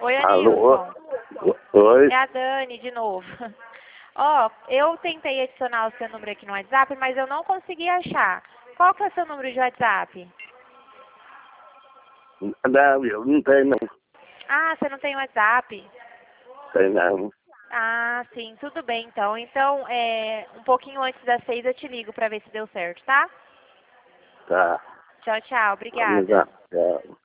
Oi, Alô? Anilson. Oi? É a Dani de novo. Ó, eu tentei adicionar o seu número aqui no WhatsApp, mas eu não consegui achar. Qual que é o seu número de WhatsApp? Não, eu não tenho, não. Ah, você não tem WhatsApp? Tem não. Ah, sim, tudo bem então. Então, um pouquinho antes das 6 eu te ligo pra ver se deu certo, tá? Tá. Tchau, tchau. Vamos lá. Obrigada. Tchau.